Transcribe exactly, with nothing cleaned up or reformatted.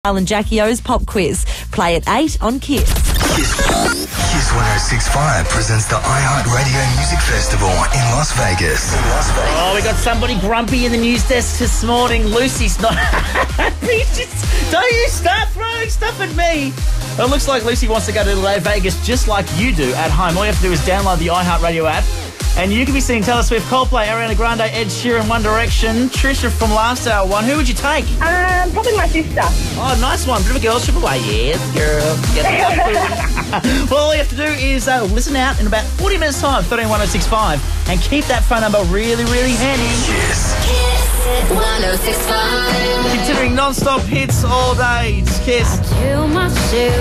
And Jackie O's pop quiz. Play at eight on Kiss. Kiss, Kiss one oh six point five presents the iHeartRadio Music Festival in Las Vegas. In Las Vegas. Oh, we got somebody grumpy in the news desk this morning. Lucy's not happy. Just, don't you start throwing stuff at me. Well, it looks like Lucy wants to go to Las Vegas just like you do at home. All you have to do is download the iHeartRadio app. And you can be seeing Taylor Swift, Coldplay, Ariana Grande, Ed Sheeran, One Direction. Trisha from last hour one. Who would you take? Um, probably my sister. Oh, nice one. Bit of a girl strip away. Yes, girl. Yes. Well, all you have to do is uh, listen out in about forty minutes' time, thirteen one oh six five, and keep that phone number really, really handy. Kiss. Kiss one oh six point five. Considering non-stop hits all day. It's Kiss. Too much to